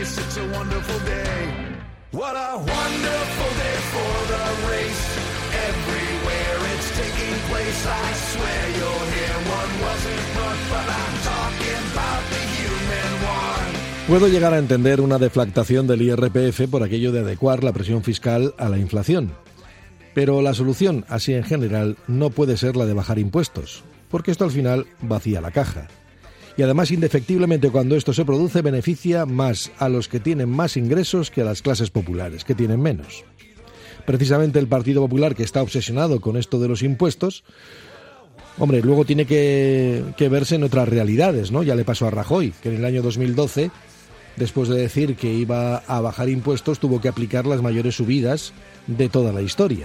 face, it's a wonderful day. What a wonderful day for the race. Everywhere it's taking place, I swear you'll hear one wasn't put, but I'm talking about the human one. Puedo llegar a entender una deflactación del IRPF por aquello de adecuar la presión fiscal a la inflación. Pero la solución, así en general, no puede ser la de bajar impuestos, porque esto al final vacía la caja. Y además, indefectiblemente, cuando esto se produce, beneficia más a los que tienen más ingresos que a las clases populares, que tienen menos. Precisamente el Partido Popular, que está obsesionado con esto de los impuestos, hombre, luego tiene que verse en otras realidades, ¿no? Ya le pasó a Rajoy, que en el año 2012, después de decir que iba a bajar impuestos, tuvo que aplicar las mayores subidas de toda la historia.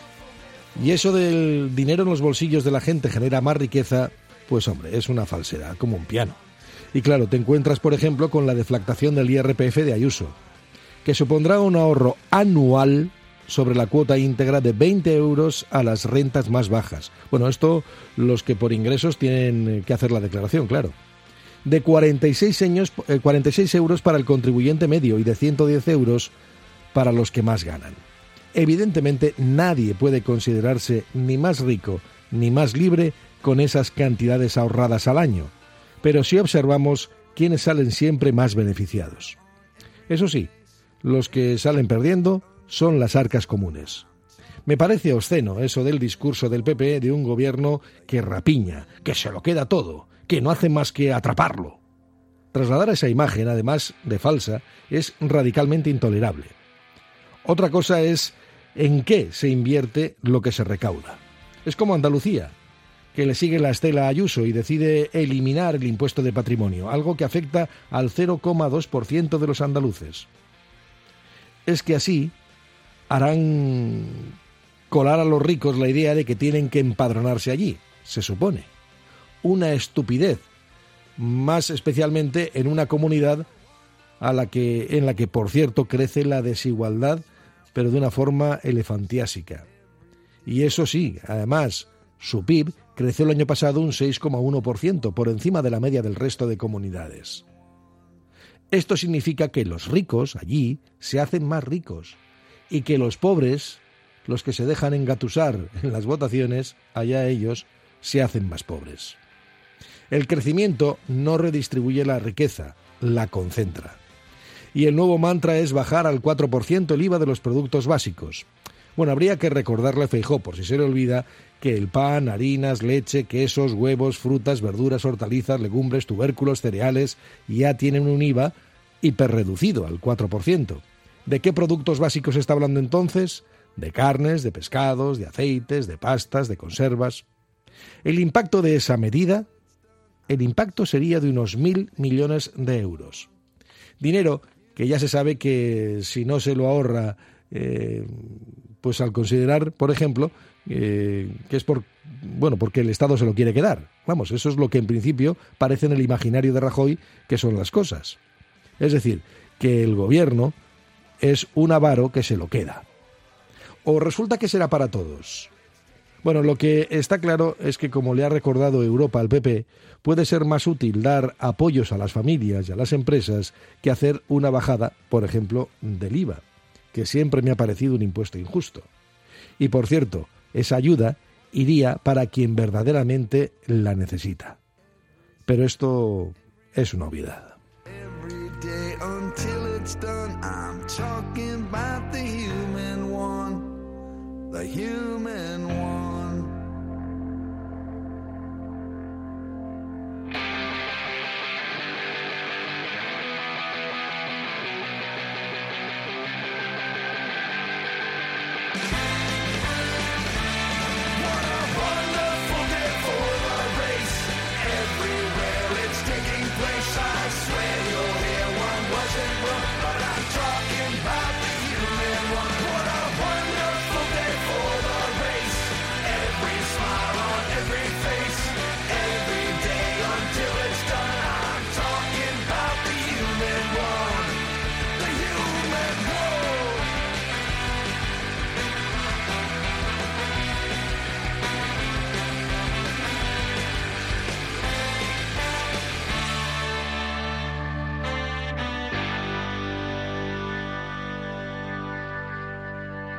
Y eso del dinero en los bolsillos de la gente genera más riqueza, pues hombre, es una falsedad, como un piano. Y claro, te encuentras, por ejemplo, con la deflactación del IRPF de Ayuso, que supondrá un ahorro anual sobre la cuota íntegra de 20 euros a las rentas más bajas. Bueno, esto los que por ingresos tienen que hacer la declaración, claro. De 46 euros para el contribuyente medio y de 110 euros para los que más ganan. Evidentemente, nadie puede considerarse ni más rico ni más libre con esas cantidades ahorradas al año, pero sí observamos quiénes salen siempre más beneficiados. Eso sí, los que salen perdiendo son las arcas comunes. Me parece obsceno eso del discurso del PP de un gobierno que rapiña, que se lo queda todo, que no hace más que atraparlo. Trasladar esa imagen, además de falsa, es radicalmente intolerable. Otra cosa es en qué se invierte lo que se recauda. Es como Andalucía, que le sigue la estela a Ayuso y decide eliminar el impuesto de patrimonio, algo que afecta al 0,2% de los andaluces. Es que así harán colar a los ricos la idea de que tienen que empadronarse allí, se supone. Una estupidez, más especialmente en una comunidad en la que, por cierto, crece la desigualdad, pero de una forma elefantiásica. Y eso sí, además, su PIB creció el año pasado un 6,1%, por encima de la media del resto de comunidades. Esto significa que los ricos allí se hacen más ricos y que los pobres, los que se dejan engatusar en las votaciones, allá ellos, se hacen más pobres. El crecimiento no redistribuye la riqueza, la concentra. Y el nuevo mantra es bajar al 4% el IVA de los productos básicos. Bueno, habría que recordarle a Feijóo, por si se le olvida, que el pan, harinas, leche, quesos, huevos, frutas, verduras, hortalizas, legumbres, tubérculos, cereales ya tienen un IVA hiperreducido al 4%. ¿De qué productos básicos se está hablando entonces? De carnes, de pescados, de aceites, de pastas, de conservas. El impacto de esa medida, el impacto sería de unos 1.000 millones de euros. Dinero que ya se sabe que si no se lo ahorra, pues al considerar, por ejemplo, que es porque el Estado se lo quiere quedar. Vamos, eso es lo que en principio parece en el imaginario de Rajoy que son las cosas. Es decir, que el gobierno es un avaro que se lo queda. ¿O resulta que será para todos? Bueno, lo que está claro es que, como le ha recordado Europa al PP, puede ser más útil dar apoyos a las familias y a las empresas que hacer una bajada, por ejemplo, del IVA, que siempre me ha parecido un impuesto injusto. Y, por cierto, esa ayuda iría para quien verdaderamente la necesita. Pero esto es una obviedad. The human one.